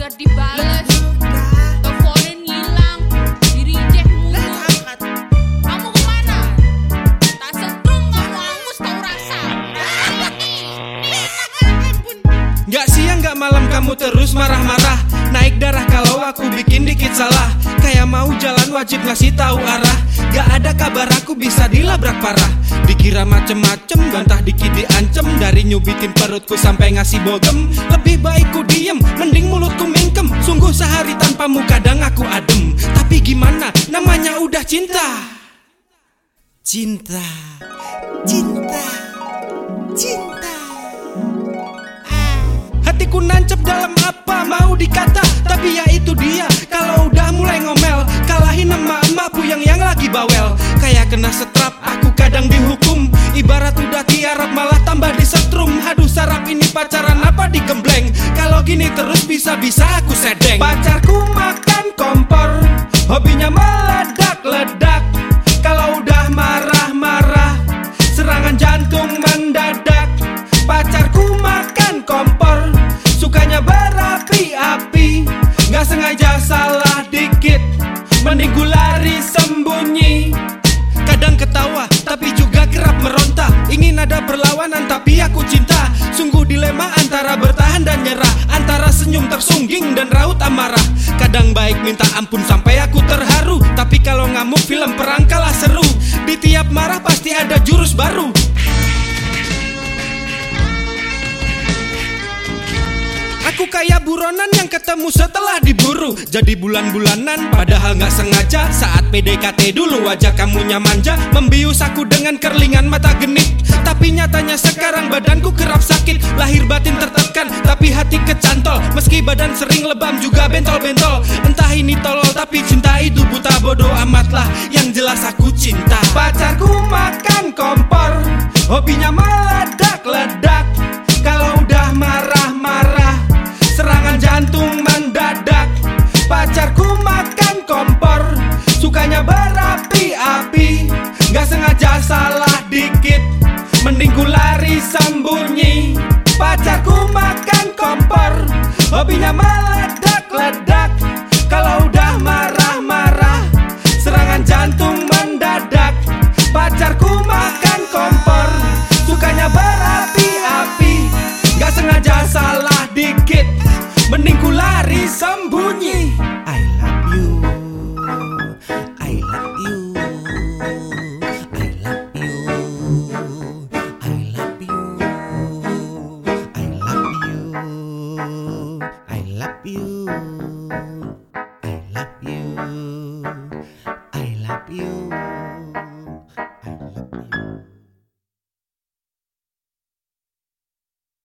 gak dibales, teleponin ngilang, diri cek mulu. Kamu kemana? Tak setrum kamu angus tau rasa. Gak siang gak malam kamu terus marah-marah, naik darah kalau aku bikin dikit salah. Kayak mau jalan wajib ngasih tahu arah. Gak ada kabar aku bisa dilabrak parah. Dikira macem-macem, bantah dikit diancem. Dari nyubitin perutku sampai ngasih bogem. Lebih baik ku diem, mending mulutku mingkem. Sungguh sehari tanpamu kadang aku adem. Tapi gimana, namanya udah cinta. Cinta, cinta, cinta. Hatiku nancep dalam apa mau dikata. Tapi ya itu dia, kalau udah mulai ngomel. Kalahin emak-emakku yang lagi bawel. Kayak kena setrap, aku kadang dihukum. Ibarat udah tiarap malah tambah disetrum. Haduh sarap ini pacaran apa digembleng. Kalau gini terus bisa-bisa aku sedeng. Pacarku makan kompor, hobinya meledak-ledak. Kalau udah marah-marah, serangan jantung mendadak. Pacarku makan kompor, sukanya berapi-api. Gak sengaja salah dikit, mending ku lari sembunyi. Kadang ketawa, tapi juga kerap meronta. Ingin ada perlawanan, tapi aku cinta. Sungguh dilema antara bertahan dan nyerah, antara senyum tersungging dan raut amarah. Kadang baik minta ampun sampai aku terharu. Tapi kalau ngamuk film perang kalah seru. Di tiap marah pasti ada jurus baru. Aku kayak buronan yang ketemu setelah diburu. Jadi bulan-bulanan padahal gak sengaja. Saat PDKT dulu wajah kamunya manja, membius aku dengan kerlingan mata genit. Tapi nyatanya sekarang badanku kerap sakit. Lahir batin tertekan tapi hati kecantol. Meski badan sering lebam juga bentol-bentol. Entah ini tolol tapi cinta itu buta, bodoh amatlah. Yang jelas aku cinta. Pacarku makan kompor, hobinya meledak-ledak. Kalau udah marah-marah, serangan jantung mendadak. Pacarku makan kompor, sukanya berapi-api. Gak sengaja salah dikit, mending ku lari sembunyi. Pacarku makan kompor, hobinya meledak-ledak. Kalau udah marah-marah, serangan jantung mendadak. Pacarku makan kompor, sukanya berapi-api. Gak sengaja salah dikit, mending ku lari sembunyi. I love you, I love you, I love you, I love you, I love you, I love you, I love you.